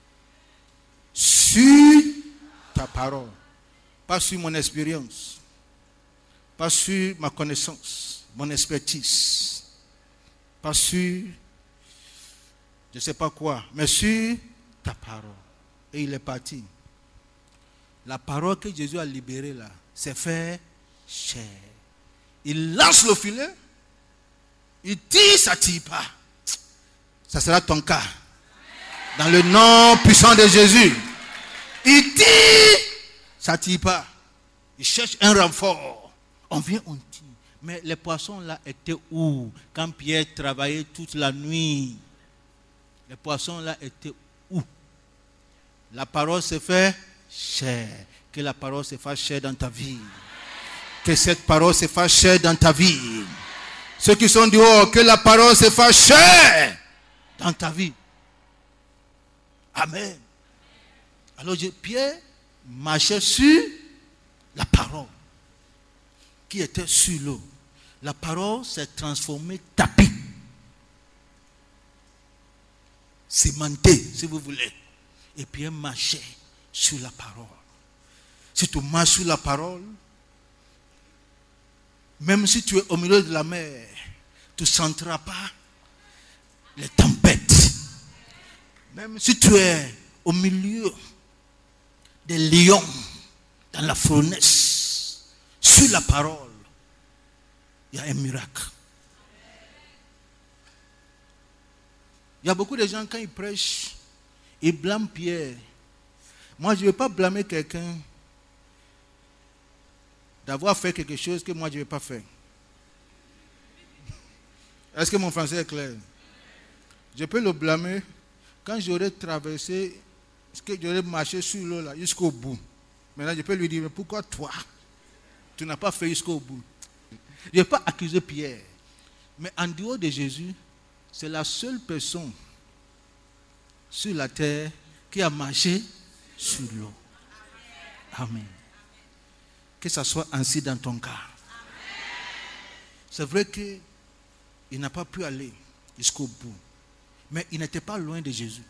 Sur ta parole. Pas sur mon expérience. Pas sur ma connaissance, mon expertise. Pas sur, je ne sais pas quoi, mais sur ta parole. Et il est parti. La parole que Jésus a libérée là, c'est fait chair. Il lance le filet, il tire, ça ne tire pas. Ça sera ton cas. Dans le nom puissant de Jésus. Il tire, ça ne tire pas. Il cherche un renfort. On vient, on tire. Mais les poissons là étaient où? Quand Pierre travaillait toute la nuit. Les poissons là étaient où? La parole se fait chair. Que la parole se fasse chair dans ta vie. Que cette parole se fasse chair dans ta vie. Ceux qui sont dehors, que la parole se fasse chair dans ta vie. Amen. Alors Pierre marchait sur la parole qui était sur l'eau. La parole s'est transformée tapis. Cimenté, si vous voulez. Et Pierre marchait sur la parole. Si tu marches sur la parole, même si tu es au milieu de la mer, tu ne sentiras pas les tempêtes. Même si tu es au milieu des lions, dans la fournaise, sur la parole, il y a un miracle. Il y a beaucoup de gens, quand ils prêchent, ils blâment Pierre. Moi, je ne vais pas blâmer quelqu'un d'avoir fait quelque chose que moi je ne vais pas faire. Est-ce que mon français est clair? Je peux le blâmer quand j'aurais traversé, que j'aurais marché sur l'eau là jusqu'au bout. Maintenant, je peux lui dire, mais pourquoi toi, tu n'as pas fait jusqu'au bout? Je ne vais pas accuser Pierre. Mais en dehors de Jésus, c'est la seule personne sur la terre qui a marché sur l'eau. Amen. Que ça soit ainsi dans ton cas. C'est vrai qu'il n'a pas pu aller jusqu'au bout. Mais il n'était pas loin de Jésus.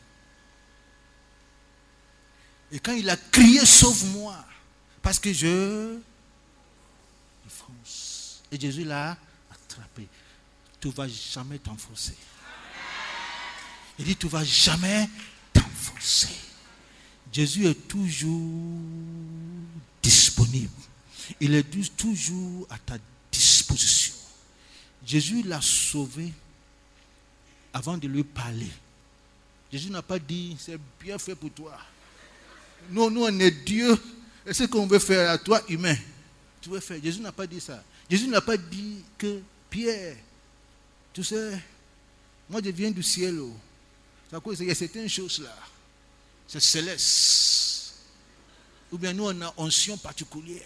Et quand il a crié, sauve-moi, parce que je... Il fonce. Et Jésus l'a attrapé. Tu ne vas jamais t'enfoncer. Il dit, tu ne vas jamais t'enfoncer. Jésus est toujours disponible. Il est toujours à ta disposition. Jésus l'a sauvé avant de lui parler. Jésus n'a pas dit, c'est bien fait pour toi. Nous, nous on est Dieu. Et ce qu'on veut faire à toi, humain, tu veux faire. Jésus n'a pas dit ça. Jésus n'a pas dit que Pierre, tu sais, moi je viens du ciel. Il y a certaines choses là. C'est céleste. Ou bien nous on a une onction particulière.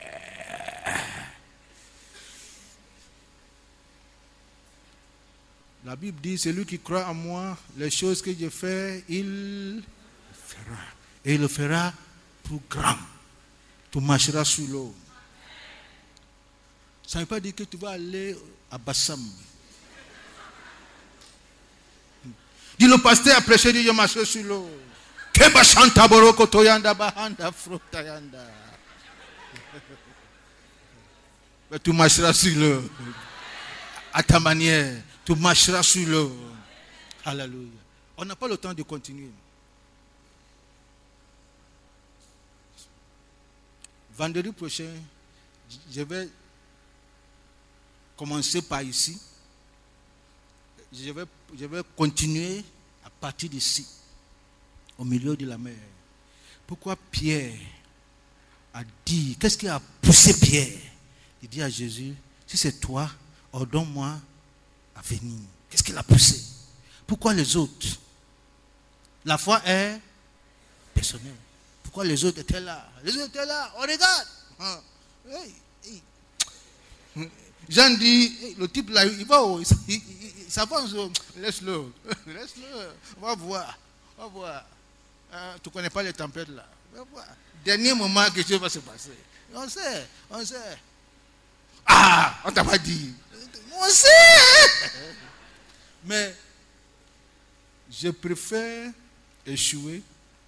La Bible dit, celui qui croit en moi, les choses que je fais, il fera. Et il le fera plus grand. Tu marcheras sur l'eau. Ça ne veut pas dire que tu vas aller à Bassam. Dis le pasteur a prêché, dit je marcherai sur l'eau. Mais tu marcheras sur l'eau. À ta manière, tu marcheras sur l'eau. Alléluia. On n'a pas le temps de continuer. Vendredi prochain, je vais commencer par ici. Je vais, je vais continuer à partir d'ici, au milieu de la mer. Pourquoi Pierre a dit, qu'est-ce qui a poussé Pierre? Il dit à Jésus, si c'est toi, ordonne-moi à venir. Qu'est-ce qui l'a poussé? Pourquoi les autres? La foi est personnelle. Pourquoi les autres étaient là? Les autres étaient là, on regarde. Ah. Hey, hey. Jean dit, hey, le type là, il va où? Il, il, il, il s'avance. Laisse-le. Laisse-le. On va voir. On va voir. Euh, tu ne connais pas les tempêtes là. On va voir. Dernier moment, quelque chose va se passer. On sait. On sait. Ah, on t'a pas dit. On sait. Mais je préfère échouer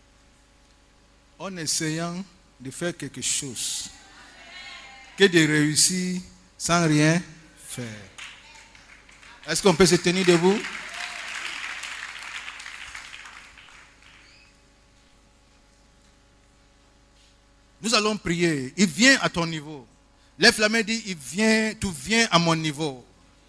en essayant de faire quelque chose que de réussir sans rien faire. Est-ce qu'on peut se tenir debout? Nous allons prier. Il vient à ton niveau. Lève la main et dit, il vient, tu viens à mon niveau.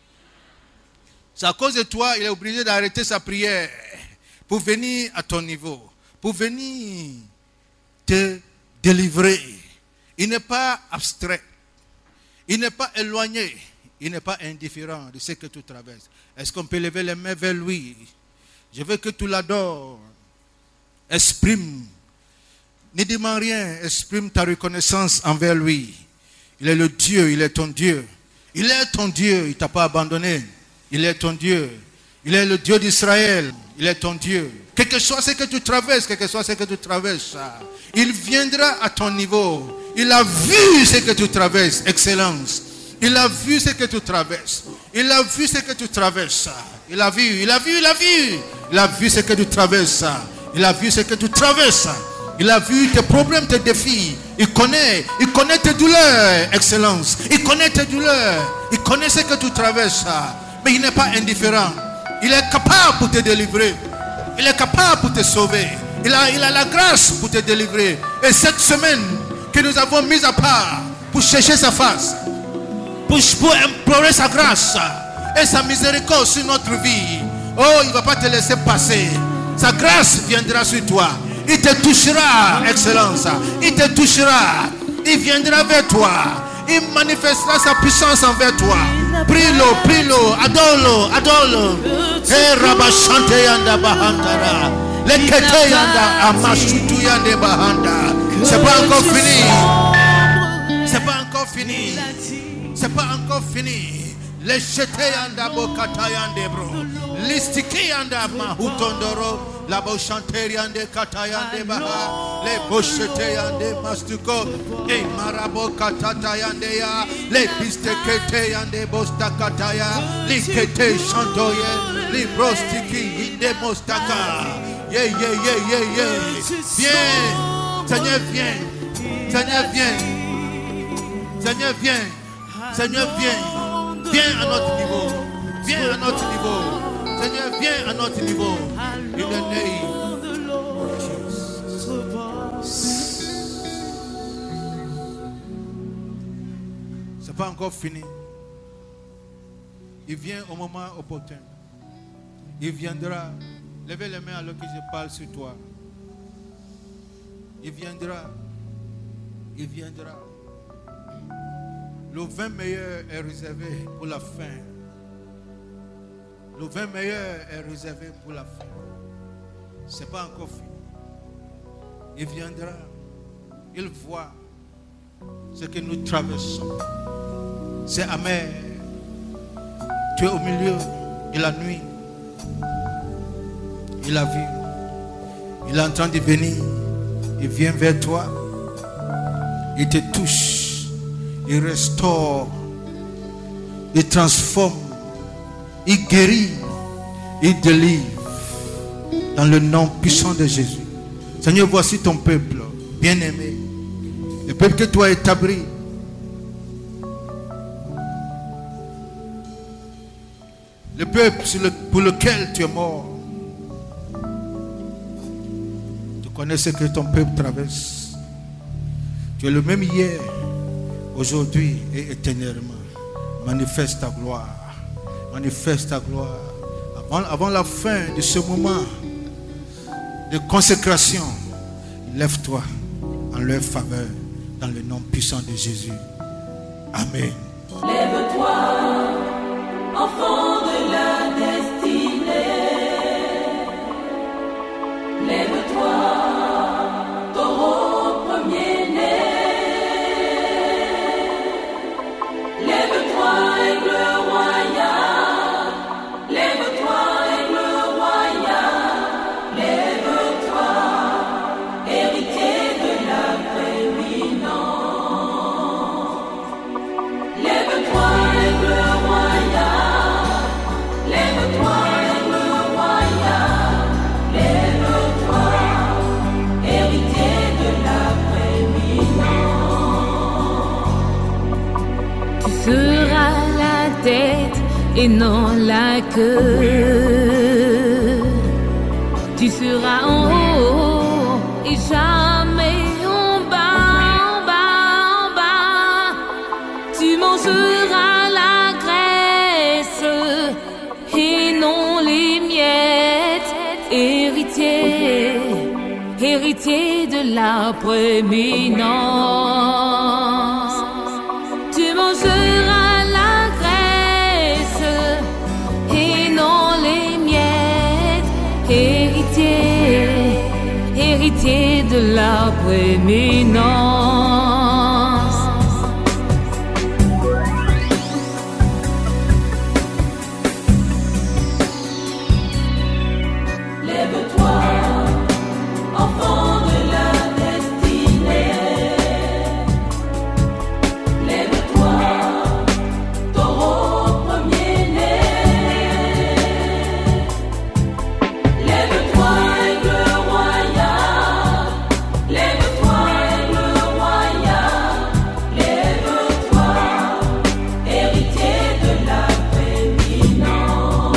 C'est à cause de toi, il est obligé d'arrêter sa prière pour venir à ton niveau, pour venir te délivrer. Il n'est pas abstrait, il n'est pas éloigné, il n'est pas indifférent de ce que tu traverses. Est-ce qu'on peut lever les mains vers lui? Je veux que tu l'adores. Exprime, ne demande rien, exprime ta reconnaissance envers lui. Il est le Dieu, il est ton Dieu. Il est ton Dieu, il ne t'a pas abandonné. Il est ton Dieu. Il est le Dieu d'Israël. Il est ton Dieu. Quel que soit ce que tu traverses, quel que soit ce que tu traverses, il viendra à ton niveau. Il a vu ce que tu traverses, excellence. Il a vu ce que tu traverses. Il a vu ce que tu traverses. Il a vu, il a vu, il a vu. Il a vu ce que tu traverses. Il a vu ce que tu traverses. Il a vu tes problèmes, tes défis. Il connaît, il connaît tes douleurs, excellence. Il connaît tes douleurs. Il connaît ce que tu traverses. Mais il n'est pas indifférent. Il est capable pour te délivrer. Il est capable pour te sauver. Il a, il a la grâce pour te délivrer. Et cette semaine que nous avons mise à part pour chercher sa face, pour, pour implorer sa grâce et sa miséricorde sur notre vie. Oh, il ne va pas te laisser passer. Sa grâce viendra sur toi. Il te touchera, excellence. Il te touchera. Il viendra vers toi. Il manifestera sa puissance envers toi. Prie-le, prie-le, adore-le, adore-le. Et rabachante yanda bahandara. Lekete yanda amashutu yande bahanda. C'est pas encore fini. C'est pas encore fini. C'est pas encore fini. Les jeté yanda bokata yande bro. Listiki yanda mahutondoro. La bochanteri yande kata yande baha. Les bochete yande mastuko. Et marabo katata yande ya. Les pistekete yande bostakata ya. Likete chantoye. Les brostiki inde mostaka. Yeah, yeah, yeah, yeah, yeah. Viens. Seigneur, viens. Seigneur, viens. Seigneur, viens. Seigneur, viens. Viens à notre niveau. Viens à notre niveau. Seigneur, viens à notre niveau. In the name of Jesus. C'est pas encore fini. Il vient au moment opportun. Il viendra. Levez les mains alors que je parle sur toi. Il viendra. Il viendra. Le vin meilleur est réservé pour la fin. Le vin meilleur est réservé pour la fin. Ce n'est pas encore fini. Il viendra. Il voit ce que nous traversons. C'est amer. Tu es au milieu de la nuit. Il a vu. Il est en train de venir. Il vient vers toi. Il te touche. Il restaure. Il transforme. Il guérit. Il délivre. Dans le nom puissant de Jésus. Seigneur, voici ton peuple bien-aimé. Le peuple que tu as établi. le peuple sur le- pour lequel tu es mort. Tu connais ce que ton peuple traverse. Tu es le même hier, aujourd'hui et éternellement. Manifeste ta gloire. Manifeste ta gloire. Avant, avant la fin de ce moment de consécration, lève-toi en leur faveur dans le nom puissant de Jésus. Amen. Lève-toi, enfant de la destinée. Lève-toi, taureau premier-né. Lève-toi, aigle royal. Lève-toi, aigle royal. Lève-toi, héritier de la prééminence. Lève-toi, aigle royal. Lève-toi, aigle royal. Lève-toi, héritier de la prééminence. Tu seras la tête et non la queue. Tu seras en haut et jamais en bas, en bas, en bas. Tu mangeras la graisse et non les miettes. Héritier, héritier de la prééminence. Tu mangeras la graisse et non les miettes. Héritier, héritier de la prééminence. Lève-toi, enfant de la destinée. Lève-toi, taureau premier-né. Lève-toi, aigle royal. Lève-toi, aigle royal. Lève-toi, héritier de la prééminence.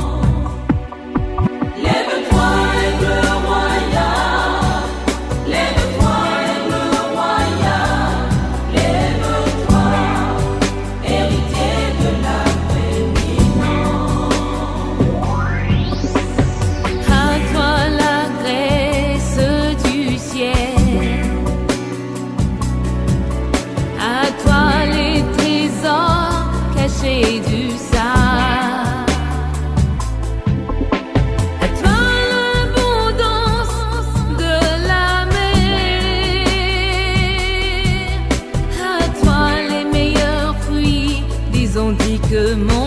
Lève-toi, aigle royal. Lève-toi, aigle royal. Lève-toi, héritier de la prééminence. À toi la grâce du ciel, à toi les trésors cachés du sable, à toi l'abondance de la mer, à toi les meilleurs fruits des antiques monts.